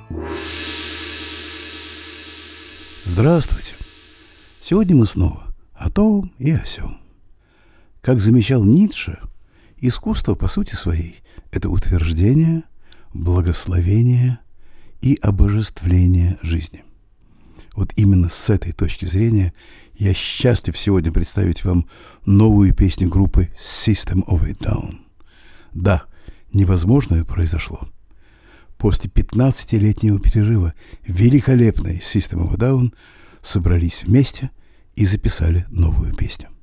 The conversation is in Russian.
Здравствуйте! Сегодня мы снова о том и о сём. Как замечал Ницше, искусство по сути своей – это утверждение, благословение и обожествление жизни. Вот именно с этой точки зрения я счастлив сегодня представить вам новую песню группы System of a Down. Да, невозможное произошло. После 15-летнего перерыва великолепные System of a Down собрались вместе и записали новую песню.